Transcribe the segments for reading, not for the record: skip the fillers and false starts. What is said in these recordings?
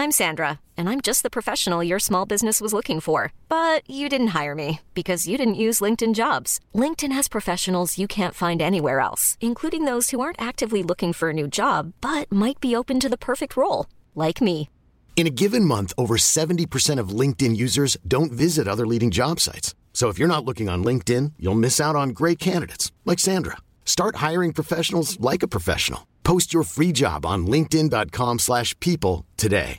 I'm Sandra, and I'm just the professional your small business was looking for. But you didn't hire me because you didn't use LinkedIn Jobs. LinkedIn has professionals you can't find anywhere else, including those who aren't actively looking for a new job, but might be open to the perfect role, like me. In a given month, over 70% of LinkedIn users don't visit other leading job sites. So if you're not looking on LinkedIn, you'll miss out on great candidates like Sandra. Start hiring professionals like a professional. Post your free job on linkedin.com/people today.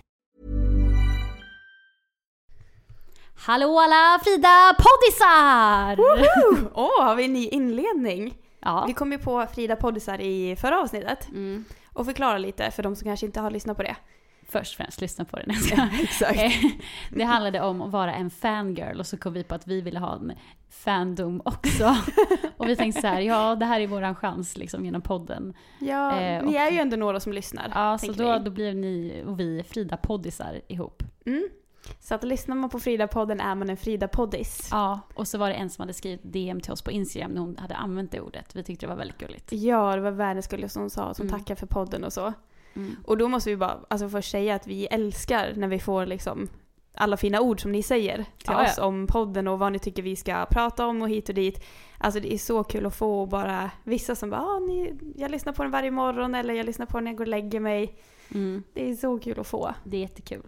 Hallå alla Frida poddisar! Har vi en ny inledning? Ja. Vi kom ju på Frida poddisar i förra avsnittet. Och förklara lite för de som kanske inte har lyssnat på det. Först och främst lyssna på den. Exakt. Det handlade om att vara en fangirl och så kom vi på att vi ville ha en fandom också. Och vi tänkte så här, ja det här är våran chans liksom genom podden. Ja, ni är ju ändå några som lyssnar. Ja, så då blir ni och vi Frida poddisar ihop. Så att lyssnar man på Frida-podden är man en Frida-poddis. Ja, och så var det en som hade skrivit DM till oss på Instagram när hon hade använt det ordet. Vi tyckte det var väldigt gulligt. Ja, det var världens gulligaste hon sa, som tackar för podden och så. Och då måste vi bara först säga att vi älskar när vi får liksom alla fina ord som ni säger till oss om podden och vad ni tycker vi ska prata om och hit och dit. Alltså det är så kul att få bara vissa som bara, jag lyssnar på den varje morgon eller jag lyssnar på den när jag går och lägger mig. Det är så kul att få. Det är jättekul.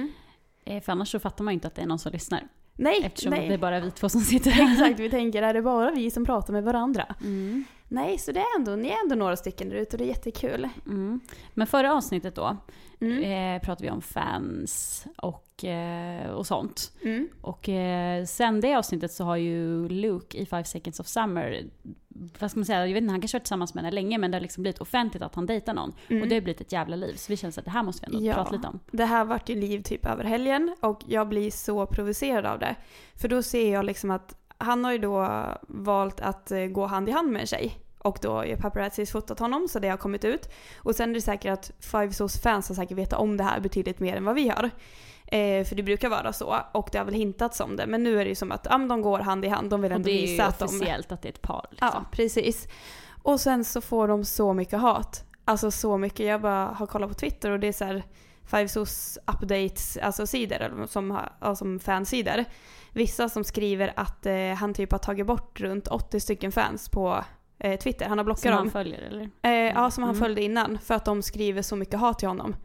För annars så fattar man ju inte att det är någon som lyssnar. Nej, eftersom det är bara vi två som sitter här. Exakt, vi tänker, är det bara vi som pratar med varandra? Nej, så det är ni är ändå några stycken där ute och det är jättekul. Men förra avsnittet då pratade vi om fans och sånt. Och sen det avsnittet så har ju Luke i 5 Seconds of Summer, vad ska man säga, jag vet inte, han kanske varit tillsammans med henne länge, men det har liksom blivit offentligt att han dejtar någon. Och det har blivit ett jävla liv, så vi känner att det här måste vi ändå prata lite om. Det här vart ju liv typ över helgen och jag blir så provocerad av det. För då ser jag liksom att han har ju då valt att gå hand i hand med en tjej. Och då är paparazzis fotat honom, så det har kommit ut. Och sen är det säkert att Five Souls fans har säkert vetat om det här betydligt mer än vad vi har. För det brukar vara så. Och det har väl hintats om det. Men nu är det ju som att de går hand i hand. De vill ändå visa att de... Och det är ju officiellt att det är ett par. Liksom. Ja, precis. Och sen så får de så mycket hat. Alltså så mycket. Jag bara har kollat på Twitter och det är så här Five Souls updates, alltså sidor som fansidor. Vissa som skriver att han typ har tagit bort runt 80 stycken fans på Twitter. Han har blockat dem. Som han följer, eller? Ja, som han följde innan. För att de skriver så mycket hat till honom.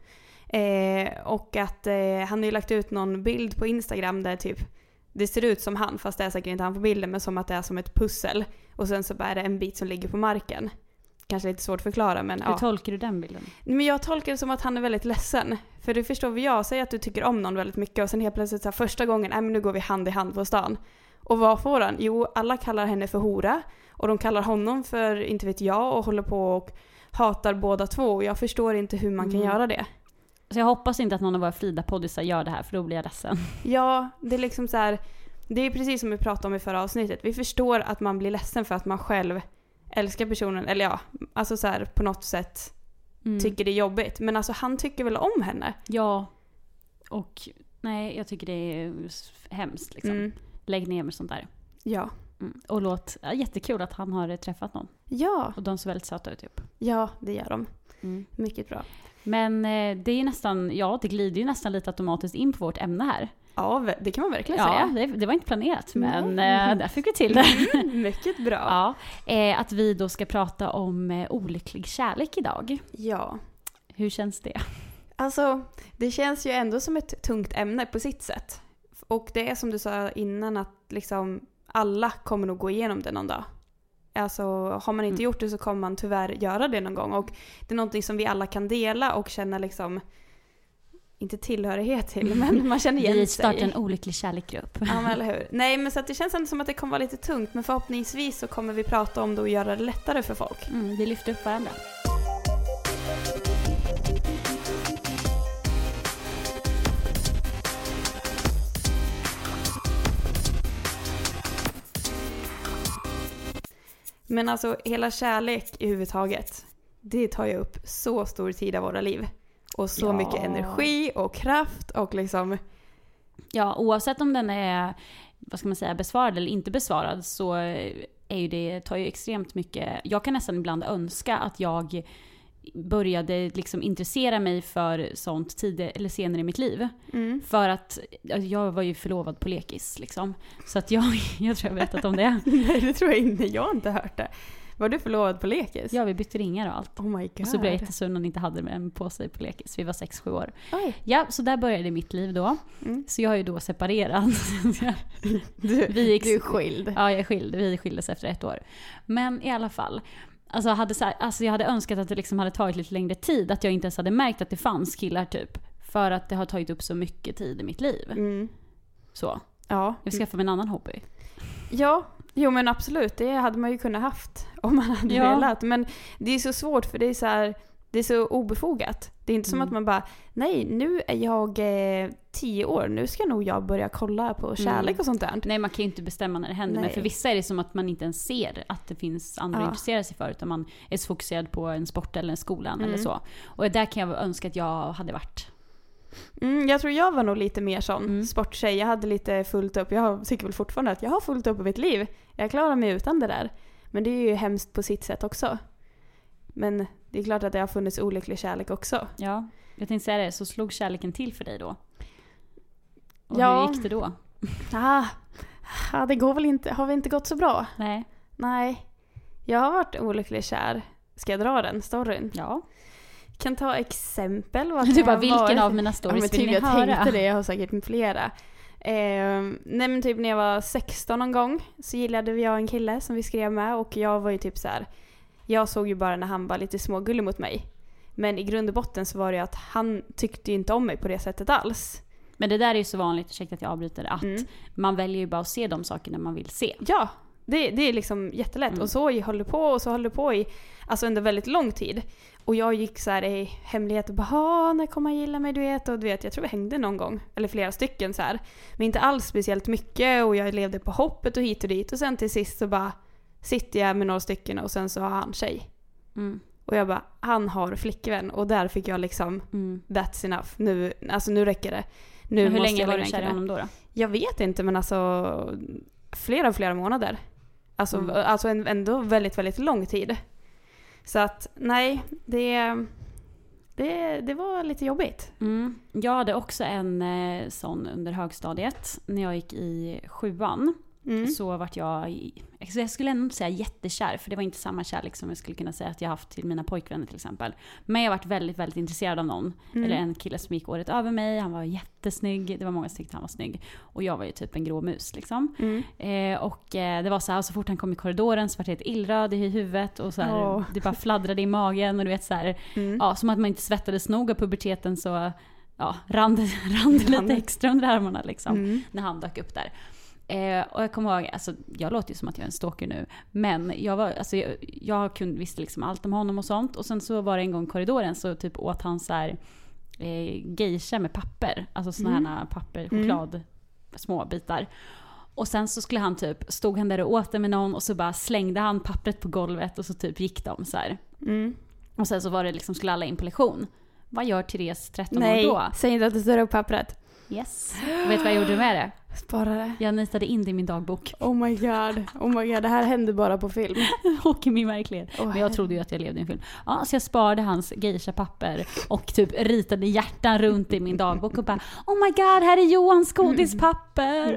Och att han har ju lagt ut någon bild på Instagram där typ det ser ut som han, fast det är säkert inte han på bilden, men som att det är som ett pussel. Och sen så är det en bit som ligger på marken. Kanske lite svårt att förklara, men hur tolkar du den bilden? Men jag tolkar det som att han är väldigt ledsen. För du förstår vad jag säger, att du tycker om någon väldigt mycket och sen helt plötsligt så här, första gången, men nu går vi hand i hand på stan. Och vad får han? Jo, alla kallar henne för hora och de kallar honom för, inte vet jag, och håller på och hatar båda två. Och jag förstår inte hur man kan göra det. Så jag hoppas inte att någon av våra Frida-poddisar gör det här, för då blir jag ledsen. Ja, det är liksom så här, det är precis som vi pratade om i förra avsnittet. Vi förstår att man blir ledsen för att man själv älskar personen, eller ja, alltså så här, på något sätt tycker det är jobbigt. Men alltså han tycker väl om henne? Ja, och nej, jag tycker det är hemskt liksom. Lägg ner med sånt där. Ja. Och jättekul att han har träffat någon. Ja. Och de ser väldigt söta ut typ. Ja, det gör de. Mycket bra. Men det är nästan, det glider ju nästan lite automatiskt in på vårt ämne här. Ja, det kan man verkligen säga. Det var inte planerat, men där fick vi till det. Mycket bra. Ja, att vi då ska prata om olycklig kärlek idag. Ja. Hur känns det? Alltså, det känns ju ändå som ett tungt ämne på sitt sätt. Och det är som du sa innan, att liksom alla kommer nog gå igenom det någon dag. Alltså, har man inte gjort det så kommer man tyvärr göra det någon gång. Och det är någonting som vi alla kan dela och känna liksom, inte tillhörighet till, men man känner igen sig. Vi startar en olycklig kärleksgrupp. Ja, men eller hur? Nej, men så att det känns ändå som att det kommer vara lite tungt, men förhoppningsvis så kommer vi prata om det och göra det lättare för folk. Vi lyfter upp varandra. Men alltså hela kärlek i huvudtaget, det tar ju upp så stor tid av våra liv. Och så mycket energi och kraft och liksom... Ja, oavsett om den är, vad ska man säga, besvarad eller inte besvarad, så är ju det, tar ju extremt mycket... Jag kan nästan ibland önska att jag började liksom intressera mig för sånt eller senare i mitt liv. För att jag var ju förlovad på lekis liksom. Så att jag tror jag berättat om det. Nej, det tror jag inte. Jag har inte hört det. Var du förlovad på lekis? Ja, vi bytte ringar och allt. Oh my god. Och så blev jag jättesur när hon inte hade en på sig på lekis. Vi var 6-7 år. Oj. Ja, så där började mitt liv då. Så jag är ju då separerad. Du är skild. Ja, jag är skild. Vi skildes efter 1 år. Men i alla fall. Alltså jag hade önskat att det liksom hade tagit lite längre tid. Att jag inte ens hade märkt att det fanns killar typ. För att det har tagit upp så mycket tid i mitt liv. Så. Ja. Jag skaffade mig en annan hobby. Ja, jo men absolut. Det hade man ju kunnat haft om man hade velat. Men det är så svårt för det är så här, det är så obefogat. Det är inte som att man bara, nej nu är jag 10 år, nu ska nog jag börja kolla på kärlek och sånt där. Nej, man kan ju inte bestämma när det händer. Men för vissa är det som att man inte ens ser att det finns andra att intressera sig för. Utan man är så fokuserad på en sport eller en skolan eller så. Och där kan jag önska att jag hade varit. Jag tror jag var nog lite mer sån sporttjej. Jag hade lite fullt upp. Jag tycker väl fortfarande att jag har fullt upp i mitt liv. Jag klarar mig utan det där. Men det är ju hemskt på sitt sätt också. Men det är klart att det har funnits olycklig kärlek också. Ja, jag tänkte säga det. Så slog kärleken till för dig då? Och hur gick det då? Det går väl inte. Har vi inte gått så bra? Nej. Jag har varit olycklig kär. Ska jag dra den storyn? Ja. Kan ta exempel. Du bara, vilken av mina stories vill ni höra? Jag tänkte det, jag har säkert flera. Nej men typ när jag var 16 någon gång så gillade jag en kille som vi skrev med. Och jag var ju typ så här. Jag såg ju bara när han var lite smågullig mot mig. Men i grund och botten så var det att han tyckte inte om mig på det sättet alls. Men det där är ju så vanligt, ursäkta att jag avbryter, att man väljer ju bara att se de sakerna man vill se. Ja, det är liksom jättelätt. Och så höll det på i alltså under väldigt lång tid. Och jag gick så här i hemlighet och bara, när kommer han gilla mig, du vet. Och du vet, jag tror vi hängde någon gång, eller flera stycken så här. Men inte alls speciellt mycket och jag levde på hoppet och hit och dit. Och sen till sist så bara sitter jag med några stycken och sen så har han tjej. Och jag bara, han har flickvän. Och där fick jag liksom, that's enough. Nu räcker det. Men hur länge var du kär i honom då? Jag vet inte, men alltså flera månader. Alltså ändå väldigt, väldigt lång tid. Så att, nej, det var lite jobbigt. Jag hade också en sån under högstadiet. När jag gick i 7:an så vart jag skulle ändå inte säga jättekär, för det var inte samma kärlek som jag skulle kunna säga att jag haft till mina pojkvänner till exempel. Men jag vart väldigt, väldigt intresserad av någon. Eller en kille som gick året över mig. Han var jättesnygg. Det var många som tyckte han var snygg. Och jag var ju typ en grå mus liksom. Och det var så här, så fort han kom i korridoren så var det helt illröd i huvudet. Och så här, det bara fladdrade i magen. Och du vet så här, som att man inte svettades nog av puberteten så rann det lite extra under armarna liksom. När han dök upp där. Och jag kommer ihåg, alltså jag låter ju som att jag är en stalker nu, men jag visste liksom allt om honom och sånt. Och sen så var det en gång i korridoren så typ åt han så här geisha med papper, alltså såna här papper, choklad, små bitar. Och sen så skulle han typ, stod han där och åt det med någon och så bara slängde han pappret på golvet och så typ gick de så här. Och sen så var det liksom, skulle alla in på lektion. Vad gör Therese 13 år då? Nej, säg inte att du står upp pappret. Yes. Och vet du vad jag gjorde med det? Spara det. Jag nitade in det i min dagbok. Oh my god, det här hände bara på film. Och i min verklighet. Men jag trodde ju att jag levde i en film. Ja, så jag sparade hans geisha-papper och typ ritade hjärtan runt i min dagbok och bara, oh my god, här är Johans godispapper.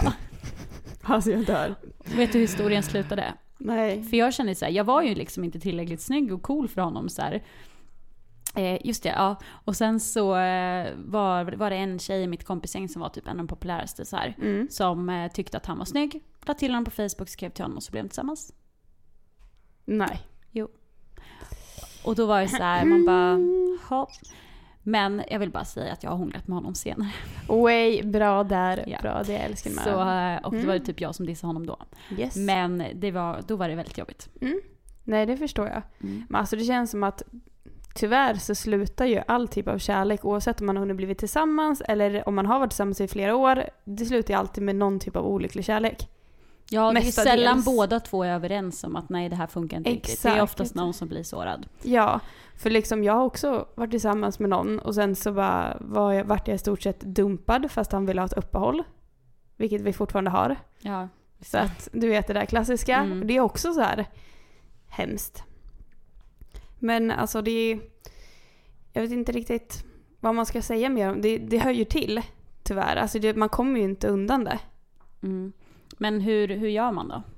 Alltså jag dör. Vet du hur historien slutade? Nej. För jag kände så här, jag var ju liksom inte tillräckligt snygg och cool för honom så här. Just det, ja. Och sen så var det en tjej i mitt kompisgäng som var typ en av de populäraste så här, som tyckte att han var snygg. La till honom på Facebook, skrev till honom och så blev de tillsammans. Nej. Jo. Och då var det så här, man bara hopp. Men jag vill bara säga att jag har hånglat med honom senare. Way, bra där. Ja. Bra, det älskar man. Så, och det var typ jag som dissade honom då. Yes. Men då var det väldigt jobbigt. Nej, det förstår jag. Men alltså det känns som att tyvärr så slutar ju all typ av kärlek, oavsett om man har blivit tillsammans eller om man har varit tillsammans i flera år, det slutar ju alltid med någon typ av olycklig kärlek. Ja, det är sällan båda två är överens om att nej, det här funkar inte riktigt. Det är oftast någon som blir sårad. Ja, för liksom jag har också varit tillsammans med någon och sen så vart jag i stort sett dumpad fast han ville ha ett uppehåll. Vilket vi fortfarande har. Ja. Så att du vet det där klassiska. Det är också så här hemskt. Men alltså jag vet inte riktigt vad man ska säga mer om. Det hör ju till, tyvärr. Alltså man kommer ju inte undan det. Mm. Men hur gör man då?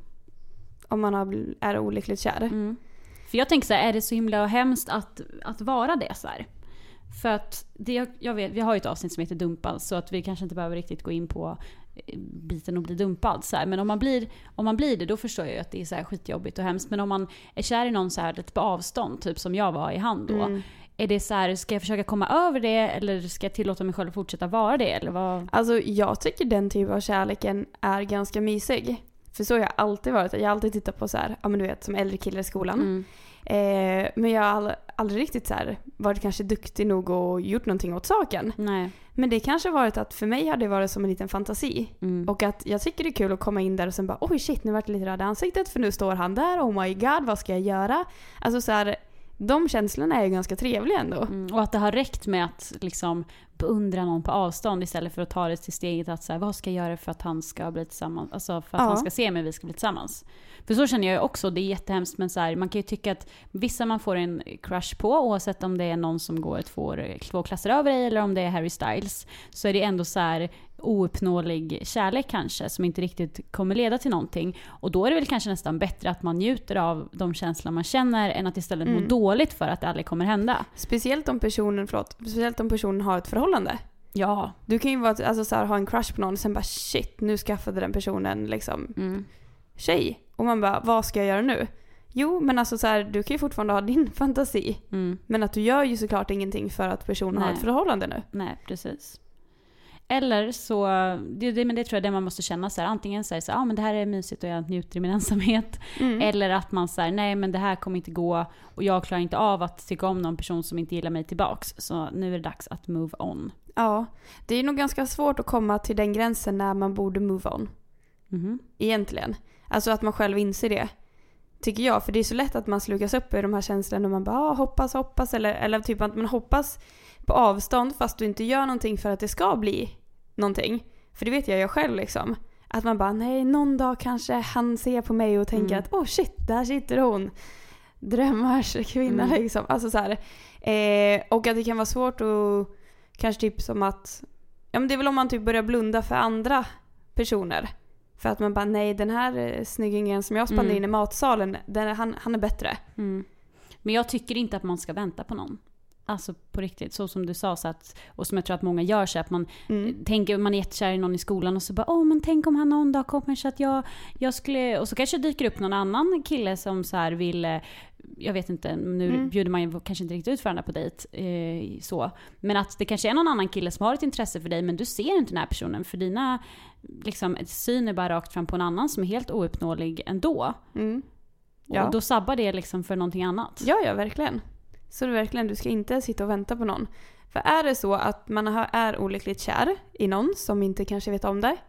Om man är olyckligt kär. Mm. För jag tänker så här, är det så himla hemskt att vara det så här? För att jag vet, vi har ju ett avsnitt som heter dumpad, så att vi kanske inte behöver riktigt gå in på biten och bli dumpad så här. Men om man blir det, då förstår jag ju att det är så här skitjobbigt och hemskt. Men om man är kär i någon så här lite på avstånd, typ som jag var i han då, är det så här, ska jag försöka komma över det, eller ska jag tillåta mig själv att fortsätta vara det, eller vad? Alltså jag tycker den typen av kärleken är ganska mysig. För så har jag alltid varit. Jag har alltid tittat på så här, ja men du vet, som äldre killar i skolan. Men jag har aldrig riktigt så här varit kanske duktig nog och gjort någonting åt saken. Nej. Men det kanske varit att för mig hade det varit som en liten fantasi. Och att jag tycker det är kul att komma in där och sen bara, oj shit, nu vart det lite röd i ansiktet för nu står han där, oh my god, vad ska jag göra? Alltså så här, de känslorna är ju ganska trevliga ändå. Och att det har räckt med att liksom beundra någon på avstånd istället för att ta det till steget att så här, vad ska jag göra för att han ska bli tillsammans, alltså för att han ska se mig, vi ska bli tillsammans. För så känner jag ju också, det är jättehemskt, men så här, man kan ju tycka att vissa man får en crush på, oavsett om det är någon som går två klasser över dig eller om det är Harry Styles, så är det ändå så här ouppnåelig kärlek kanske, som inte riktigt kommer leda till någonting. Och då är det väl kanske nästan bättre att man njuter av de känslor man känner än att istället må dåligt för att det aldrig kommer hända. Speciellt om personen har ett förhållande. Ja. Du kan ju vara, alltså, så här, ha en crush på någon och sen bara shit, nu skaffade den personen liksom tjej. Och man bara, vad ska jag göra nu? Jo, men alltså så här, du kan ju fortfarande ha din fantasi. Men att du gör ju såklart ingenting för att personen har ett förhållande nu. Nej, precis. Eller så, men det tror jag är det man måste känna så här, antingen säger så här, men det här är mysigt och jag njuter i min ensamhet. Eller att man säger, nej men det här kommer inte gå och jag klarar inte av att tycka om någon person som inte gillar mig tillbaks. Så nu är det dags att move on. Ja, det är nog ganska svårt att komma till den gränsen när man borde move on. Egentligen. Alltså att man själv inser det. Tycker jag, för det är så lätt att man slukas upp i de här känslorna och man bara hoppas eller typ att man hoppas på avstånd fast du inte gör någonting för att det ska bli någonting. För det vet jag själv liksom. Att man bara, nej, någon dag kanske han ser på mig och tänker att oh shit, där sitter hon. Drömmars kvinna liksom. Alltså så här. Och att det kan vara svårt att kanske typ som att, ja men det är väl om man typ börjar blunda för andra personer. För att man bara, nej, den här snyggingen som jag spannar in i matsalen, han är bättre. Men jag tycker inte att man ska vänta på någon. Alltså på riktigt, så som du sa, så att, och som jag tror att många gör, så att man tänker, man är jättekär i någon i skolan och så bara, men tänk om han någon dag kommer så att jag skulle, och så kanske dyker upp någon annan kille som så här vill, jag vet inte, nu bjuder man ju kanske inte riktigt ut för varandra på dejt, så, men att det kanske är någon annan kille som har ett intresse för dig, men du ser inte den här personen, för dina liksom, syn är bara rakt fram på en annan som är helt ouppnåelig ändå. Och då sabbar det liksom för någonting annat. Ja, verkligen. Så det är verkligen, du ska inte sitta och vänta på någon. För är det så att man är olyckligt kär i någon som inte kanske vet om det.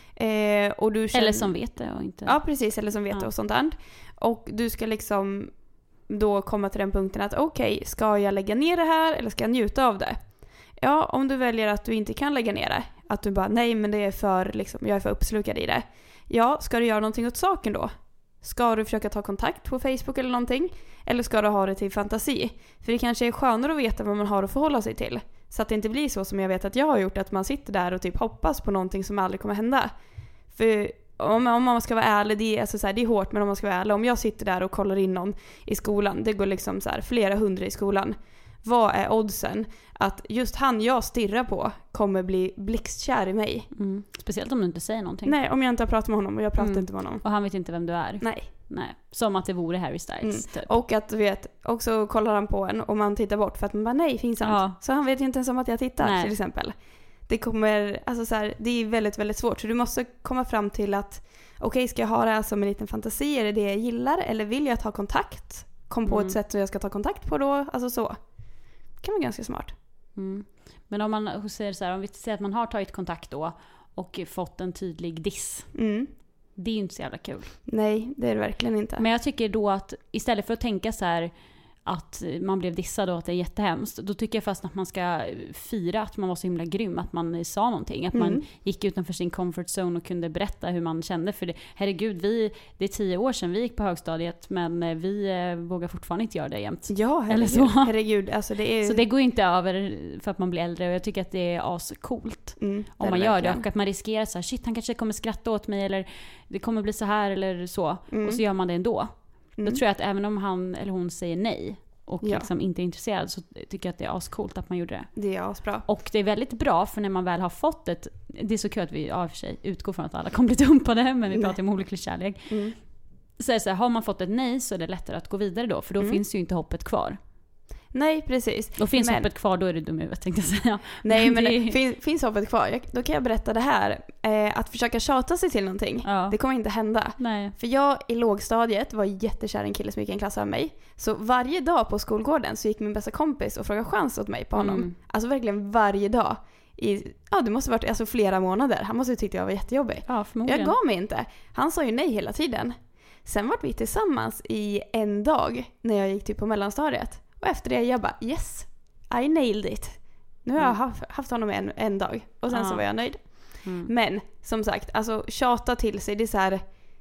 Och du känner, eller som vet det och inte. Ja, precis. Eller som vet det och sånt där. Och du ska liksom då komma till den punkten att okej, ska jag lägga ner det här eller ska jag njuta av det? Ja, om du väljer att du inte kan lägga ner det. Att du bara, nej men det är för, liksom, jag är för uppslukad i det. Ja, ska du göra någonting åt saken då? Ska du försöka ta kontakt på Facebook eller någonting? Eller ska du ha det till fantasi? För det kanske är skönare att veta vad man har att förhålla sig till. Så att det inte blir så som jag vet att jag har gjort. Att man sitter där och typ hoppas på någonting som aldrig kommer hända. För om man ska vara ärlig, det är, alltså så här, det är hårt, men om man ska vara ärlig. Om jag sitter där och kollar in någon i skolan. Det går liksom så här, flera hundra i skolan. Vad är oddsen att just han jag stirrar på kommer bli blixtkär i mig? Speciellt om du inte säger någonting. Nej, om jag inte har pratat med honom och jag pratar inte med honom. Och han vet inte vem du är. Nej. Som att det vore Harry Styles. Typ. Och att du vet, också kollar han på en och man tittar bort för att man bara, nej, finns han? Ja. Så han vet ju inte ens om att jag tittar, till exempel. Det kommer, alltså så här, det är väldigt, väldigt svårt. Så du måste komma fram till att okej, ska jag ha det här som en liten fantasi? Är det det jag gillar? Eller vill jag ta kontakt? Kom på ett sätt som jag ska ta kontakt på då? Alltså så. Det kan vara ganska smart. Men om man säger så här, om vi säger att man har tagit kontakt då och fått en tydlig diss. Det är ju inte så jävla kul. Nej, det är det verkligen inte. Men jag tycker då att istället för att tänka så här, att man blev dissad och att det är jättehemskt, då tycker jag fast att man ska fira att man var så himla grym, att man sa någonting, att man gick utanför sin comfort zone och kunde berätta hur man kände, för det, herregud, det är 10 år sedan vi gick på högstadiet, men vi vågar fortfarande inte göra det jämt. Ja, herregud. Eller så. Herregud, alltså det är... Så det går inte över för att man blir äldre, och jag tycker att det är ascoolt om man gör det, och att man riskerar så här, shit, han kanske kommer skratta åt mig, eller det kommer bli så här eller så, och så gör man det ändå. Då tror jag att även om han eller hon säger nej och liksom inte är intresserad, så tycker jag att det är ascoolt att man gjorde det. Det är asbra. Och det är väldigt bra, för när man väl har fått det är så kul att vi av för sig utgår från att alla kommer bli dumpade, men vi pratar om olycklig kärlek. Så är det så här, har man fått ett nej så är det lättare att gå vidare då, för då finns ju inte hoppet kvar. Nej, precis. Då finns hoppet kvar, då är det dum i huvudet, tänkte jag säga. Nej, men finns hoppet kvar. Då kan jag berätta det här. Att försöka tjata sig till någonting, det kommer inte hända. Nej. För jag i lågstadiet var jättekär en kille som gick en klass av mig. Så varje dag på skolgården så gick min bästa kompis och frågade chans åt mig på honom. Alltså verkligen varje dag. Det måste ha varit flera månader. Han måste ha tyckt jag var jättejobbig. Ja, förmodligen. Jag gav mig inte. Han sa ju nej hela tiden. Sen var vi tillsammans i en dag när jag gick typ på mellanstadiet. Och efter det jag bara, yes, I nailed it. Nu har jag haft honom en dag. Och sen så var jag nöjd. Men som sagt, alltså tjata till sig, det är så här...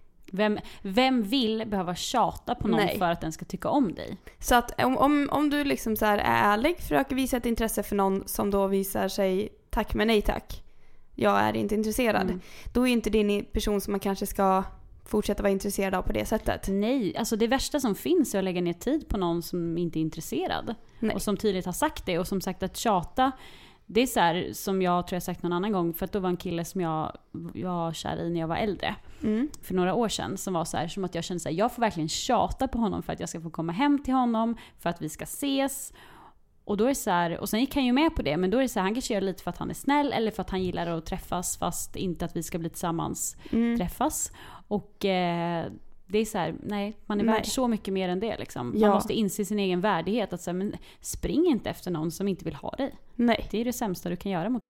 Vem vill behöva tjata på någon för att den ska tycka om dig? Så att om du liksom så här är ärlig, försöker visa ett intresse för någon som då visar sig tack men nej tack. Jag är inte intresserad. Då är inte din person som man kanske ska fortsätta vara intresserad av på det sättet. Nej, alltså det värsta som finns är att lägga ner tid på någon som inte är intresserad. Och som tydligt har sagt det. Och som sagt, att tjata, det är så här, som jag tror jag sagt någon annan gång, för att då var en kille som jag var kär i när jag var äldre. För några år sedan, som var så här, som att jag kände så här, jag får verkligen tjata på honom för att jag ska få komma hem till honom, för att vi ska ses. Och då är det så här, och sen gick han ju med på det, men då är det så här, han kanske gör det lite för att han är snäll, eller för att han gillar att träffas, fast inte att vi ska bli tillsammans träffas. Och det är så här, nej, man är värd så mycket mer än det liksom. Man måste inse sin egen värdighet, att så här, men spring inte efter någon som inte vill ha dig. Nej. Det är det sämsta du kan göra mot.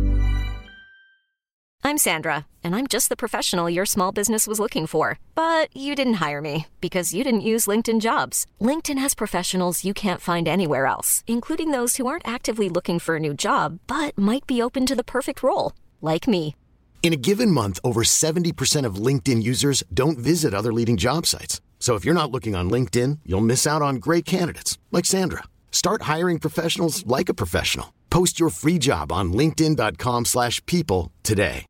I'm Sandra, and I'm just the professional your small business was looking for. But you didn't hire me because you didn't use LinkedIn Jobs. LinkedIn has professionals you can't find anywhere else, including those who aren't actively looking for a new job, but might be open to the perfect role, like me. In a given month, over 70% of LinkedIn users don't visit other leading job sites. So if you're not looking on LinkedIn, you'll miss out on great candidates like Sandra. Start hiring professionals like a professional. Post your free job on linkedin.com/people today.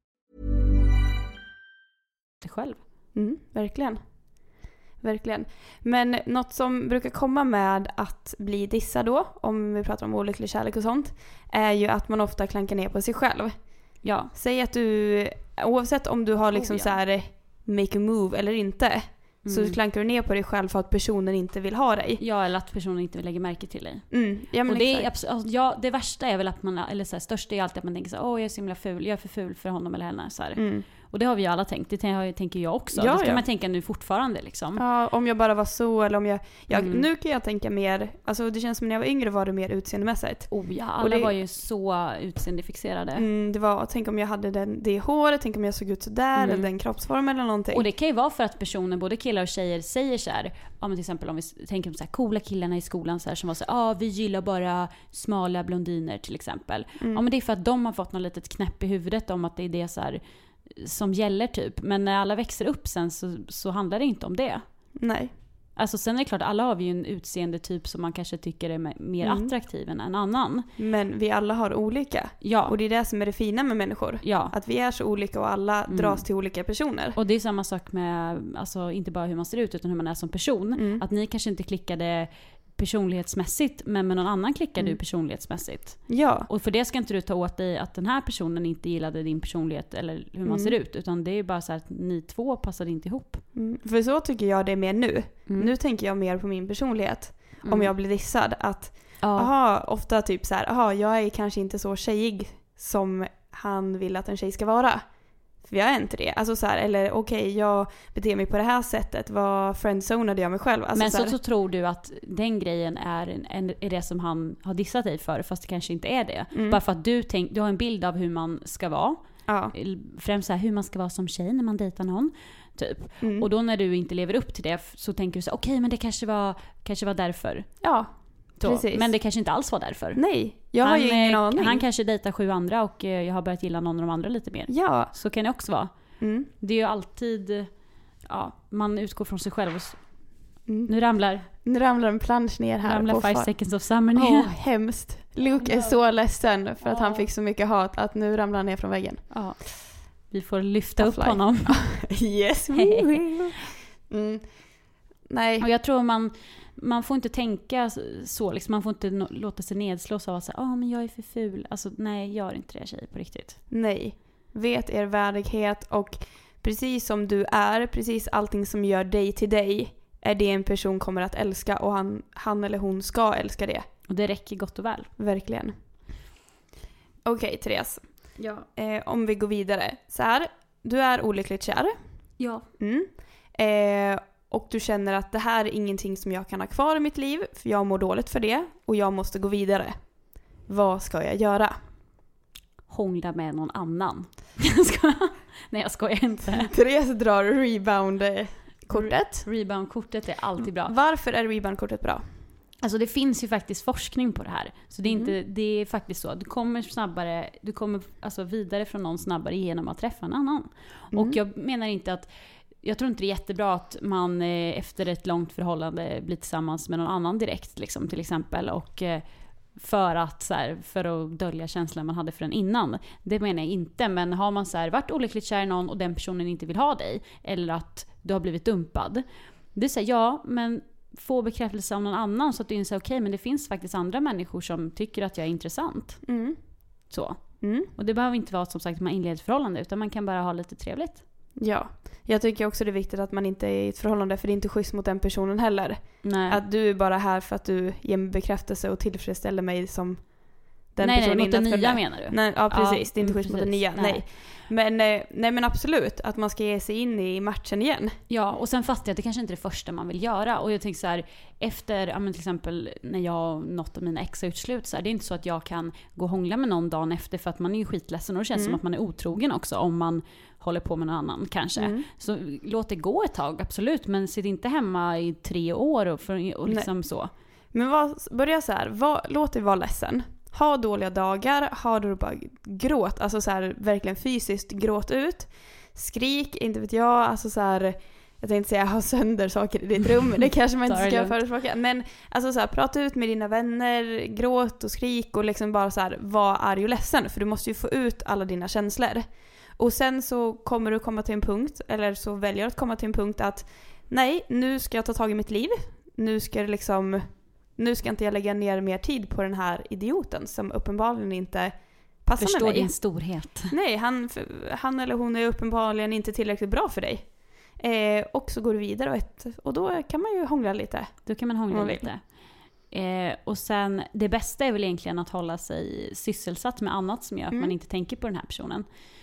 Själv. Verkligen. Verkligen. Men något som brukar komma med att bli dissad då, om vi pratar om olycklig kärlek och sånt, är ju att man ofta klankar ner på sig själv. Ja. Säg att du, oavsett om du har liksom så här make a move eller inte, så klankar du ner på dig själv för att personen inte vill ha dig. Ja, eller att personen inte vill lägga märke till dig. Ja, men och det är det värsta är väl att man, eller så här, största är alltid att man tänker så här, jag är så himla ful, jag är för ful för honom eller henne så här. Och det har vi ju alla tänkt, det tänker jag också. Det ska man tänka nu fortfarande liksom. Ja, om jag bara var så, eller om jag nu kan jag tänka mer, alltså det känns som när jag var yngre var det mer utseendemässigt. Alla var ju så utseendefixerade. Det var, tänk om jag hade det håret, tänk om jag såg ut så där eller den kroppsformen eller någonting. Och det kan ju vara för att personer, både killar och tjejer, säger så här, men till exempel om vi tänker på så här coola killarna i skolan så här, som var så här, vi gillar bara smala blondiner till exempel. Ja, men det är för att de har fått något litet knäpp i huvudet om att det är det så här som gäller typ. Men när alla växer upp sen så handlar det inte om det. Nej. Alltså sen är det klart, alla har vi ju en utseende typ som man kanske tycker är mer attraktiv än en annan. Men vi alla har olika. Ja. Och det är det som är det fina med människor. Ja. Att vi är så olika och alla dras till olika personer. Och det är samma sak med, alltså inte bara hur man ser ut utan hur man är som person. Att ni kanske inte klickade personlighetsmässigt, men med någon annan klickar du personlighetsmässigt. Ja. Och för det ska inte du ta åt dig att den här personen inte gillade din personlighet eller hur man ser ut, utan det är ju bara så här att ni två passade inte ihop. För så tycker jag det är mer nu. Nu tänker jag mer på min personlighet. Om jag blir dissad att ofta typ så här, jag är kanske inte så tjejig som han vill att en tjej ska vara. För jag är inte det. Alltså så här, eller okej, jag beter mig på det här sättet. Vad friendzonade jag mig själv? Alltså men så tror du att den grejen är det som han har dissat dig för, fast det kanske inte är det. Bara för att du har en bild av hur man ska vara. Ja. Främst så här, hur man ska vara som tjej när man dejtar någon. typ. Och då när du inte lever upp till det så tänker du så okej, men det kanske var därför. Ja, precis. Men det kanske inte alls var därför. Nej, jag har ju ingen aning. Han kanske dejtar 7 andra och jag har börjat gilla någon av de andra lite mer. Ja. Så kan det också vara. Det är ju alltid, man utgår från sig själv. Nu ramlar en plansch ner här. Ramlar 5 seconds of summer ner. Hemskt. Luke är så ledsen för att han fick så mycket hat att nu ramlar han ner från väggen. Ja. Vi får lyfta upp honom. Yes, we will. Nej. Och jag tror man får inte tänka så. Liksom, man får inte låta sig nedslås av att säga men jag är för ful. Alltså nej, gör inte det, tjej, på riktigt. Nej. Vet er värdighet och precis som du är, precis allting som gör dig till dig är det en person kommer att älska och han eller hon ska älska det. Och det räcker gott och väl. Verkligen. Okej, Therese. Ja. Om vi går vidare. Så här, du är olyckligt kär. Ja. Och du känner att det här är ingenting som jag kan ha kvar i mitt liv för jag mår dåligt för det och jag måste gå vidare. Vad ska jag göra? Hångla med någon annan. Nej, jag skojar inte. Therese drar rebound-kortet. Rebound-kortet är alltid bra. Varför är rebound-kortet bra? Alltså det finns ju faktiskt forskning på det här. Så det är inte, det är faktiskt så. Du kommer alltså vidare från någon snabbare genom att träffa en annan. Och jag menar inte att, jag tror inte det är jättebra att man efter ett långt förhållande blir tillsammans med någon annan direkt liksom, till exempel. Och för att dölja känslan man hade för den innan. Det menar jag inte. Men har man varit olyckligt kär i någon och den personen inte vill ha dig, eller att du har blivit dumpad, det säger men få bekräftelse av någon annan så att du inser okej, men det finns faktiskt andra människor som tycker att jag är intressant. Så. Och det behöver inte vara som sagt man inleder ett förhållande, utan man kan bara ha lite trevligt. Ja, jag tycker också det är viktigt att man inte är i ett förhållande, för det är inte schysst mot den personen heller. Nej. Att du är bara här för att du ger mig bekräftelse och tillfredsställer mig som den personen. Nej, mot den nya menar du? Nej, ja, precis. Det är inte schysst mot den nya. Nej. Men absolut, att man ska ge sig in i matchen igen. Ja, och sen fattar jag att det kanske inte är det första man vill göra. Och jag tänker så här, efter, till exempel när jag något av mina ex utslut, så här, det är inte så att jag kan gå och hångla med någon dagen efter, för att man är ju skitledsen och det känns som att man är otrogen också om man håller på med någon annan kanske. Så låt det gå ett tag, absolut, men sitt inte hemma i 3 år och liksom så. Men börja så här, låt dig vara ledsen. Ha dåliga dagar, ha du bara gråt, alltså så här, verkligen fysiskt gråt ut. Skrik, inte vet jag, alltså så här, jag tänkte säga ha sönder saker i ditt rum, det kanske man inte ska förespråka. Men alltså så här, prata ut med dina vänner, gråt och skrik och liksom bara så här, var arg och ledsen, för du måste ju få ut alla dina känslor. Och sen så kommer du komma till en punkt, eller så väljer du att komma till en punkt att nej, nu ska jag ta tag i mitt liv. Nu ska inte jag lägga ner mer tid på den här idioten som uppenbarligen inte passar med mig. Förstår din storhet. Nej, han eller hon är uppenbarligen inte tillräckligt bra för dig. Och så går du vidare och då kan man ju hångla lite. Då kan man hångla lite. Och sen, det bästa är väl egentligen att hålla sig sysselsatt med annat som gör att man inte tänker på den här personen.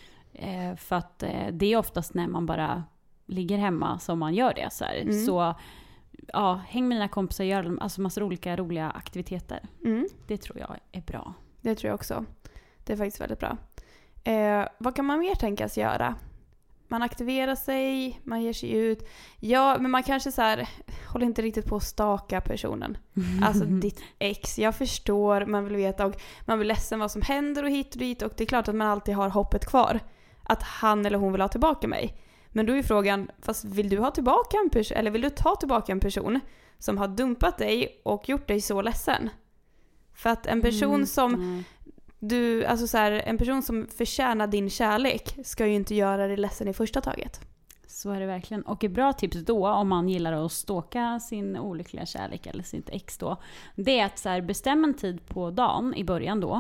För att det är oftast när man bara ligger hemma som man gör det. Så ja, häng med dina kompisar och gör alltså massor olika roliga aktiviteter. Det tror jag är bra. Det tror jag också. Det är faktiskt väldigt bra. Vad kan man mer tänkas göra? Man aktiverar sig, man ger sig ut. Ja, men man kanske så här håller inte riktigt på att staka personen. Alltså ditt ex. Jag förstår, man vill veta och man vill ledsen vad som händer och hit och dit. Och det är klart att man alltid har hoppet kvar. Att han eller hon vill ha tillbaka mig. Men då är frågan, fast vill du ha tillbaka en person, eller vill du ta tillbaka en person som har dumpat dig och gjort dig så ledsen? För att en person som alltså så här, en person som förtjänar din kärlek ska ju inte göra dig ledsen i första taget. Så är det verkligen. Och ett bra tips då, om man gillar att stalka sin olyckliga kärlek eller sitt ex då, det är att så här, bestäm en tid på dagen i början då,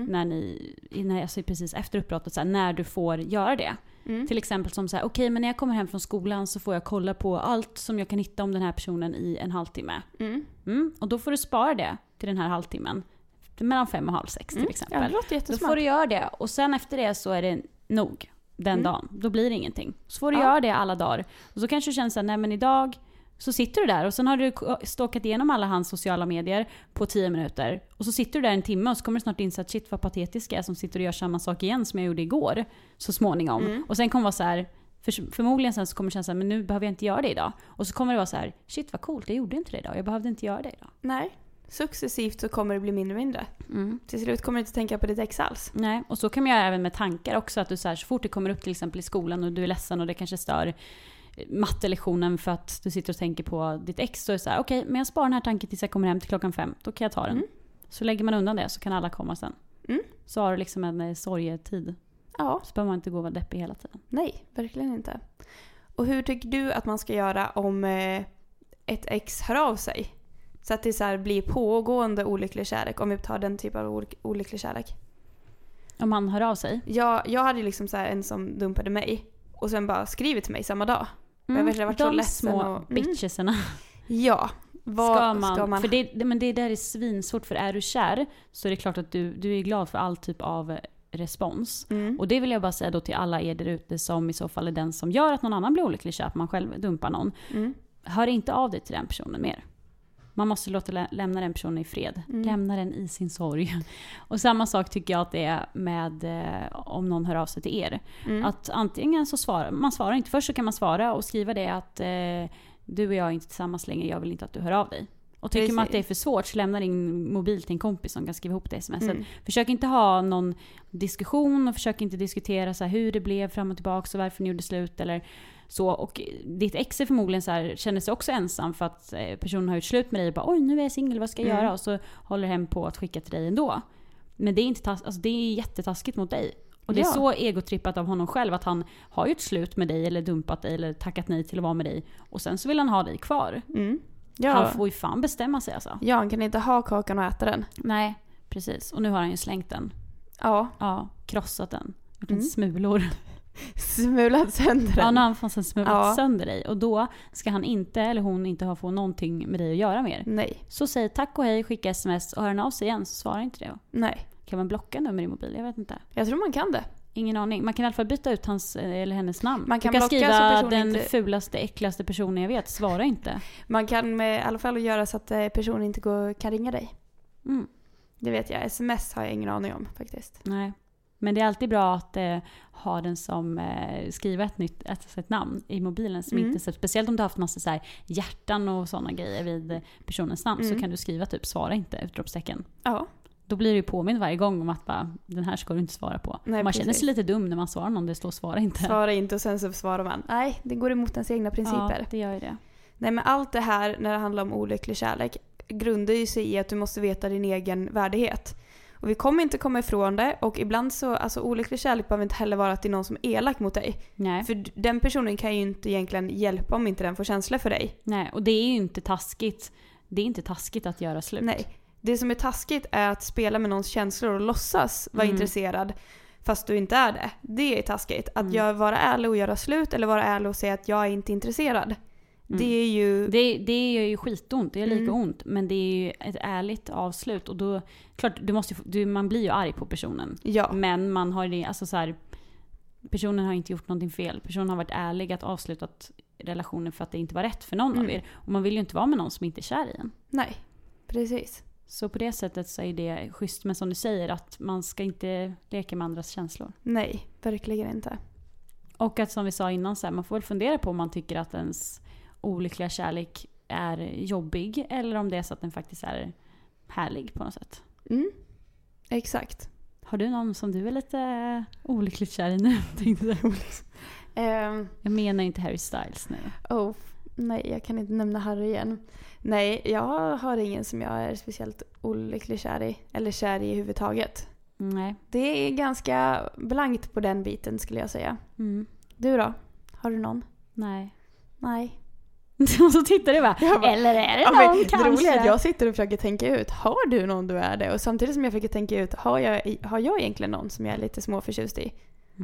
alltså precis efter uppbrottet, så här, när du får göra det. Till exempel som så här, okej, men när jag kommer hem från skolan så får jag kolla på allt som jag kan hitta om den här personen i en halvtimme. Och då får du spara det till den här halvtimmen. Mellan 5 och halv 6 till exempel. Ja, det låter jättesmart. Då får du göra det. Och sen efter det så är det nog den dagen. Då blir det ingenting. Så får du göra det alla dagar. Och så kanske du känner så här, nej men idag så sitter du där. Och sen har du stalkat igenom alla hans sociala medier på 10 minuter. Och så sitter du där en timme och så kommer du snart inse att shit vad patetiska som sitter och gör samma sak igen som jag gjorde igår. Så småningom. Och sen kommer det vara så här, Förmodligen sen så kommer det kännas så här, men nu behöver jag inte göra det idag. Och så kommer det vara så här, shit vad coolt, jag gjorde inte det idag. Jag behövde inte göra det idag. Nej, successivt så kommer det bli mindre och mindre. Till slut kommer du inte tänka på ditt ex alls. Nej, och så kan man göra även med tankar också. Att du så fort det kommer upp till exempel i skolan och du är ledsen och det kanske stör mattelektionen för att du sitter och tänker på ditt ex. Så är det så här, okej, men jag sparar den här tanken tills jag kommer hem till 5:00. Då kan jag ta den. Så lägger man undan det så kan alla komma sen. Så har du liksom en sorgetid. Ja. Så behöver man inte gå och vara deppig hela tiden. Nej, verkligen inte. Och hur tycker du att man ska göra om ett ex hör av sig? Så att det så här blir pågående olycklig kärlek, om vi tar den typen av olycklig kärlek. Om han hör av sig? Jag hade liksom så här en som dumpade mig och sen bara skrivit till mig samma dag. Jag vet, jag varit så ledsen små bitchesarna. Ja. Vad ska man... För det där är svinsvårt, för är du kär så är det klart att du är glad för all typ av respons. Och det vill jag bara säga då till alla er där ute som i så fall är den som gör att någon annan blir olycklig kär, man själv dumpar någon. Hör inte av dig till den personen mer. Man måste lämna den personen i fred. Lämna den i sin sorg. Och samma sak tycker jag att det är med om någon hör av sig till er. Att antingen så svarar inte. Först så kan man svara och skriva det att du och jag är inte tillsammans längre, jag vill inte att du hör av dig. Och tycker man att det är för svårt så lämna din mobil till en kompis som kan skriva ihop det smset. Försök inte ha någon diskussion och försök inte diskutera så här hur det blev fram och tillbaka och varför ni gjorde slut eller så. Och ditt ex är förmodligen så här, känner sig också ensam för att personen har gjort slut med dig och bara oj, nu är jag singel, vad ska jag göra? Och så håller hem på att skicka till dig ändå. Men det är inte det är jättetaskigt mot dig. Och det är så egotrippat av honom själv att han har gjort slut med dig eller dumpat dig eller tackat nej till att vara med dig. Och sen så vill han ha dig kvar. Ja. Han får ju fan bestämma sig alltså. Ja, han kan inte ha kakan och äta den. Nej, precis. Och nu har han ju slängt den. Ja, krossat den. Gjort en smulor. Smulat sönder den. Ja, när han fanns en smulat sönder dig. Och då ska han inte eller hon inte få någonting med dig att göra mer. Nej. Så säg tack och hej, skicka sms och hör han av sig igen så svarar inte det. Nej. Kan man blocka nummer i mobil? Jag vet inte. Jag tror man kan det. Ingen aning. Man kan i alla fall byta ut hans eller hennes namn. Man kan skriva den fulaste, äckligaste personen jag vet. Svara inte. Man kan i alla fall göra så att personen inte kan ringa dig. Det vet jag. SMS har jag ingen aning om faktiskt. Nej. Men det är alltid bra att ha den som skriver ett namn i mobilen. Som inte, speciellt om du har haft massa så här hjärtan och sådana grejer vid personens namn. Så kan du skriva typ svara inte, utropstecken. Ja. Då blir det ju påmind varje gång om att bara, den här ska du inte svara på. Nej, man känner sig lite dum när man svarar någon, det står svara inte. Svara inte och sen så svarar man. Nej, det går emot ens egna principer. Ja, det gör ju det. Nej, men allt det här när det handlar om olycklig kärlek grundar ju sig i att du måste veta din egen värdighet. Och vi kommer inte komma ifrån det. Och ibland så, alltså olycklig kärlek behöver inte heller vara att det är någon som är elak mot dig. Nej. För den personen kan ju inte egentligen hjälpa om inte den får känslor för dig. Nej, och det är ju inte taskigt. Det är inte taskigt att göra slut. Nej. Det som är taskigt är att spela med någons känslor och låtsas vara intresserad fast du inte är det. Det är taskigt. Att vara ärlig och göra slut eller vara ärlig och säga att jag är inte intresserad. Det är ju... Det är ju skitont, det är lika ont. Men det är ju ett ärligt avslut. Och då, klart, man blir ju arg på personen. Ja. Men man har det, alltså så här, personen har inte gjort någonting fel. Personen har varit ärlig att avsluta relationen för att det inte var rätt för någon av er. Och man vill ju inte vara med någon som inte är kär i en. Nej, precis. Så på det sättet så är det schysst. Men som du säger, att man ska inte leka med andras känslor. Nej, verkligen inte. Och att som vi sa innan, så här, man får väl fundera på om man tycker att ens olyckliga kärlek är jobbig. Eller om det är så att den faktiskt är härlig på något sätt. Exakt. Har du någon som du är lite olyckligt kär i nu? Jag menar inte Harry Styles nu. Nej, jag kan inte nämna Harry igen. Nej, jag har ingen som jag är speciellt olycklig kär i. Eller kär i överhuvudtaget. Nej. Det är ganska blankt på den biten skulle jag säga. Du då? Har du någon? Nej. Och så tittar du bara, eller är det någon kanske? Det roliga är att jag sitter och försöker tänka ut, har du någon du är det? Och samtidigt som jag försöker tänka ut, har jag egentligen någon som jag är lite småförtjust i?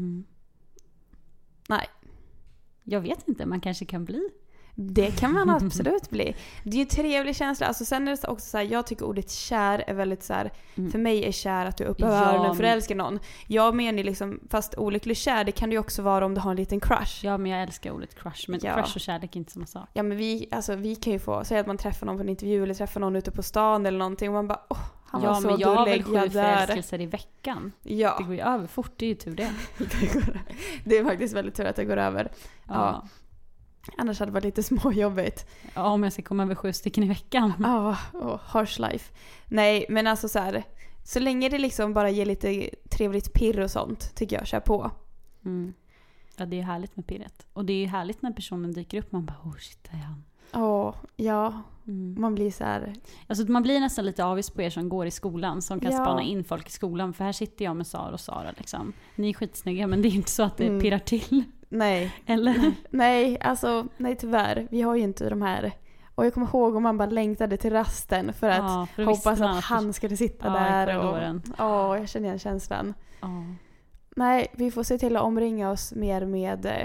Nej. Jag vet inte, man kanske kan bli. Det kan man absolut bli. Det är ju trevlig känsla. Alltså sen är det också så här, jag tycker ordet kär är väldigt så här, för mig är kär att du upphör och förälskar någon. Jag menar liksom, fast olycklig kär, det kan det ju också vara om du har en liten crush. Ja, men jag älskar ordet crush, men crush och kärlek är inte samma sak. Ja, men vi kan ju få, säga att man träffar någon på en intervju eller träffar någon ute på stan eller någonting och man bara, Han var så men jag har väl 7 förälskelser i veckan. Ja. Det går ju över fort, det är ju tur det. Det är faktiskt väldigt tur att det går över. Ja. Annars hade det varit lite småjobbigt. Ja, om jag ska komma över 7 stycken i veckan. Ja, harsh life. Nej, men alltså så här, så länge det liksom bara ger lite trevligt pirr och sånt, tycker jag, kör på. Mm. Ja, det är härligt med pirret. Och det är ju härligt när personen dyker upp, man bara, shit, det är han. Ja. Man blir så här... Alltså man blir nästan lite avis på er som går i skolan, som kan spana in folk i skolan. För här sitter jag med Sara liksom. Ni är skitsnygga, men det är inte så att det pirrar till. Nej. Eller? Nej, tyvärr. Vi har ju inte de här... Och jag kommer ihåg om man bara längtade till rasten för att hoppas att han skulle sitta där. Jag känner igen känslan. Nej, vi får se till att omringa oss mer med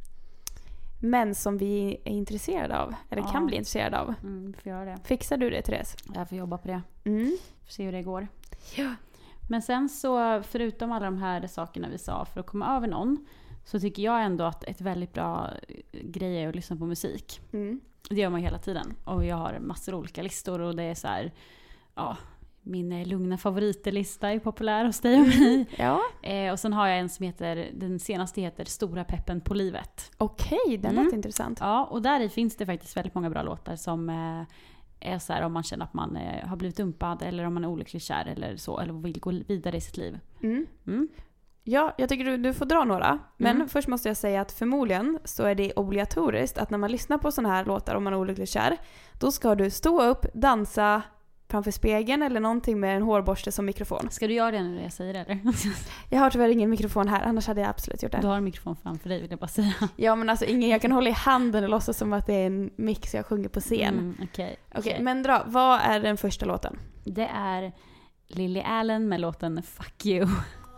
män som vi är intresserade av. Eller kan bli intresserade av. Vi får göra det. Fixar du det, Therese? Jag får jobba på det. Får se hur det går. Ja. Men sen så, förutom alla de här sakerna vi sa för att komma över någon, så tycker jag ändå att ett väldigt bra grej är att lyssna på musik. Det gör man hela tiden. Och jag har massor av olika listor och det är så här, min lugna favoriterlista är populär hos dig och mig. Ja. Och sen har jag en som heter, den senaste heter Stora peppen på livet. Okej, den lät intressant. Ja, och där finns det faktiskt väldigt många bra låtar som är så här om man känner att man har blivit dumpad eller om man är olycklig kär eller så, eller vill gå vidare i sitt liv. Ja, jag tycker du får dra några. Men först måste jag säga att förmodligen så är det obligatoriskt att när man lyssnar på såna här låtar om man är olycklig kär, då ska du stå upp, dansa framför spegeln eller någonting med en hårborste som mikrofon. Ska du göra det när jag säger det eller? Jag har tyvärr ingen mikrofon här, annars hade jag absolut gjort det. Du har en mikrofon framför dig, vill jag bara säga. Ja, men alltså ingen jag kan hålla i handen och låtsas som att det är en mix jag sjunger på scen. Okej, men dra, vad är den första låten? Det är Lily Allen med låten Fuck You.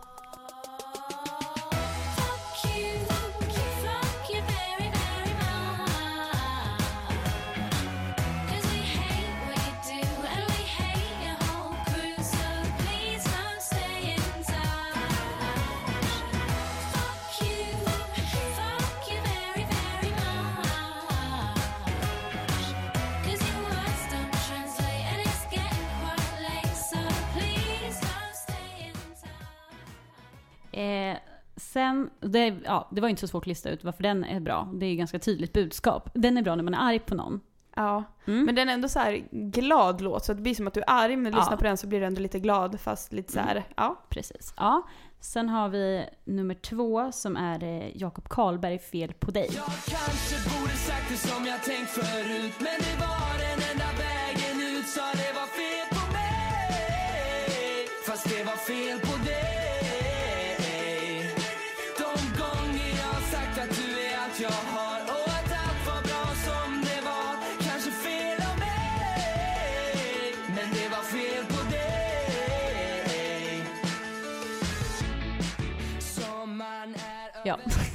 Sen, det var inte så svårt att lista ut varför den är bra. Det är ju ganska tydligt budskap. Den är bra när man är arg på någon. Ja, men den är ändå så här glad låt. Så det blir som att du är arg, men lyssnar på den så blir du ändå lite glad, fast lite så här, precis. Ja. Sen har vi nummer 2 som är Jakob Karlberg, Fel på dig. Jag kanske borde sagt det som jag tänkt förut, men det var den enda vägen ut, så det var fel på mig, fast det var fel på dig. Jag har och att allt var bra som det var, kanske fel av mig, men det var fel på dig. Som man är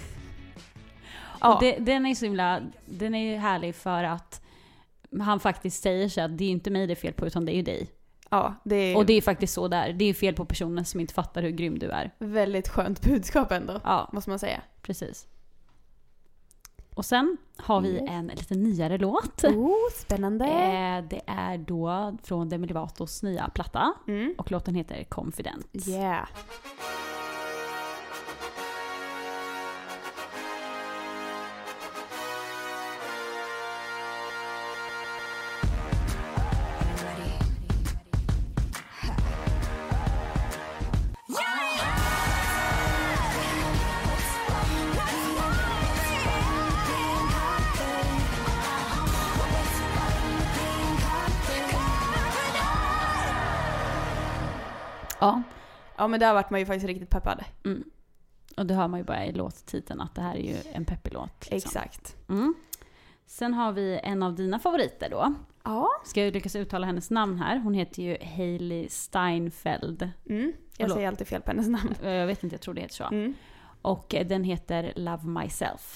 och den är så himla, den är ju härlig för att han faktiskt säger så att det är inte mig det är fel på, utan det är ju dig. Ja, och det är faktiskt så där. Det är fel på personen som inte fattar hur grym du är. Väldigt skönt budskap ändå, måste man säga. Precis. Och sen har vi en lite nyare låt. Spännande. Det är då från Demi Lovatos nya platta. Och låten heter Confident. Yeah. Ja, men där vart man ju faktiskt riktigt peppad. Och det hör man ju bara i låttiteln att det här är ju en peppig låt. Liksom. Exakt. Sen har vi en av dina favoriter då. Ja. Ska jag lyckas uttala hennes namn här? Hon heter ju Hailey Steinfeld. Jag säger alltid fel på hennes namn. Jag vet inte, jag tror det heter så. Och den heter Love Myself.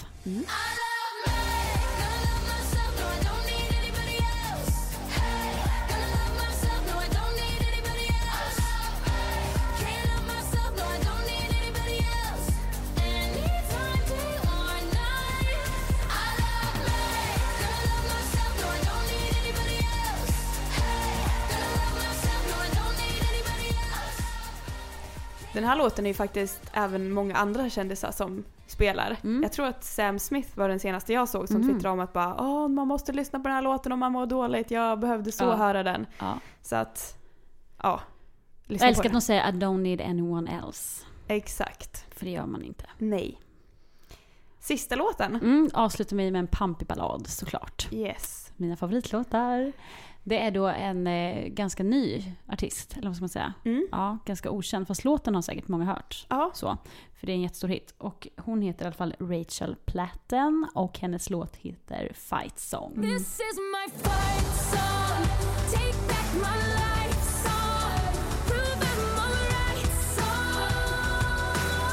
Den här låten är ju faktiskt även många andra kändisar som spelar. Jag tror att Sam Smith var den senaste jag såg som twittrade om att bara, man måste lyssna på den här låten om man mår dåligt. Jag behövde höra den. Ja. Så att, jag älskar att de säger I don't need anyone else. Exakt. För det gör man inte. Nej. Sista låten. Avslutar mig med en pampig ballad, såklart. Yes. Mina favoritlåtar. Det är då en ganska ny artist, eller vad ska man säga? Ja, ganska okänd, fast låten har säkert många hört. Ja. Så, för det är en jättestor hit. Och hon heter i alla fall Rachel Platten och hennes låt heter Fight Song. This is my fight song. Take back my life song. Prove I'm alright song.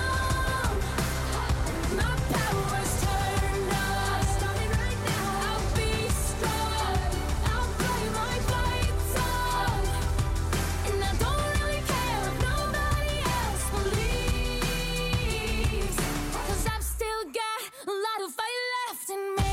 My power's turned on. Starting right now. I'll be strong. I'll play my fight song. And I don't really care if nobody else believes. 'Cause I've still got a lot of fight left in me.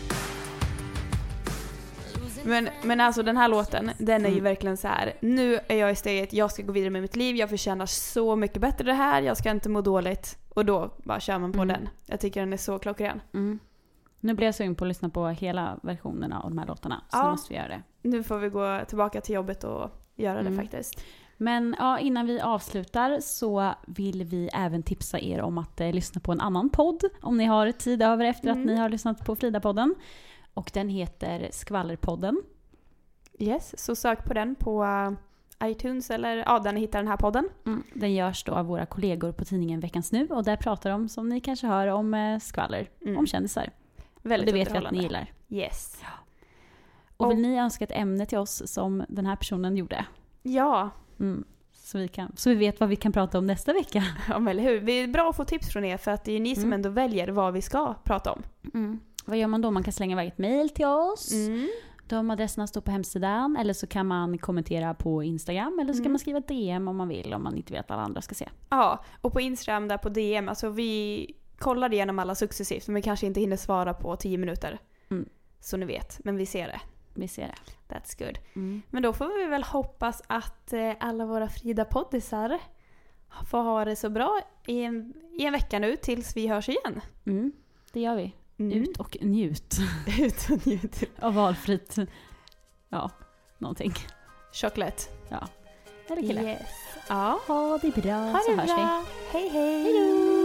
Men alltså den här låten, den är ju verkligen så här. Nu är jag i steget, jag ska gå vidare med mitt liv. Jag förtjänar så mycket bättre det här. Jag ska inte må dåligt. Och då bara kör man på den. Jag tycker den är så klockren. Nu blir jag så in på att lyssna på hela versionerna av de här låtarna. Så måste vi göra det. Nu får vi gå tillbaka till jobbet och göra det faktiskt. Men innan vi avslutar så vill vi även tipsa er om att lyssna på en annan podd. Om ni har tid över efter att ni har lyssnat på Frida-podden. Och den heter Skvallerpodden. Yes, så sök på den på iTunes eller där ni hittar den här podden. Den görs då av våra kollegor på tidningen Veckans Nu. Och där pratar de, som ni kanske hör, om skvaller. Om kändisar. Väldigt och det vet vi att ni gillar. Yes. Ja. Och vill ni önska ett ämne till oss som den här personen gjorde? Ja. Så vi vet vad vi kan prata om nästa vecka. Ja, men eller hur? Det är bra att få tips från er för att det är ni som ändå väljer vad vi ska prata om. Vad gör man då? Man kan slänga iväg ett mejl till oss. De adresserna står på hemsidan. Eller så kan man kommentera på Instagram. Eller så kan man skriva ett DM om man vill. Om man inte vet att alla andra ska se. Ja, och på Instagram där på DM. Alltså vi kollar igenom alla successivt. Men vi kanske inte hinner svara på 10 minuter. Så ni vet. Men vi ser det. Vi ser det. That's good. Men då får vi väl hoppas att alla våra Frida-poddisar får ha det så bra i en vecka nu tills vi hörs igen. Det gör vi. Ut och njut. Ut och njut. Av valfritt. Ja, någonting. Choklad. Ja. Eller kille. Yes. Ja. Ha det bra. Ha så det hörs bra. vi. Hej hej. Hej då.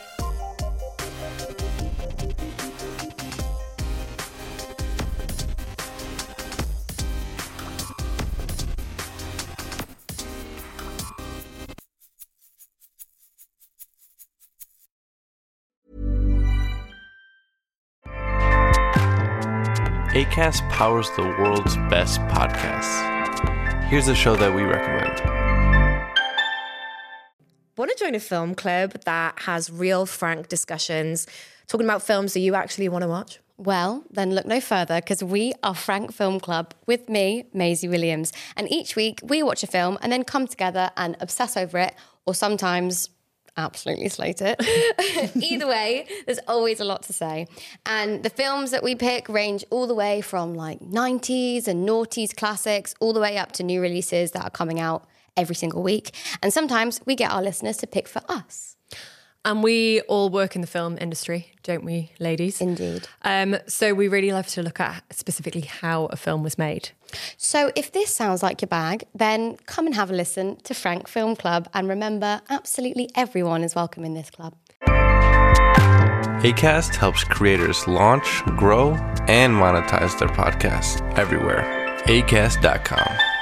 Acast powers the world's best podcasts. Here's a show that we recommend. Want to join a film club that has real, frank discussions, talking about films that you actually want to watch? Well, then look no further, because we are Frank Film Club with me, Maisie Williams. And each week we watch a film and then come together and obsess over it, or sometimes absolutely slate it. Either way, there's always a lot to say. And the films that we pick range all the way from like 90s and noughties classics all the way up to new releases that are coming out every single week. And sometimes we get our listeners to pick for us. And we all work in the film industry, don't we, ladies? Indeed. So we really love to look at specifically how a film was made. So if this sounds like your bag, then come and have a listen to Frank Film Club. And remember, absolutely everyone is welcome in this club. Acast helps creators launch, grow, and monetize their podcasts everywhere. Acast.com.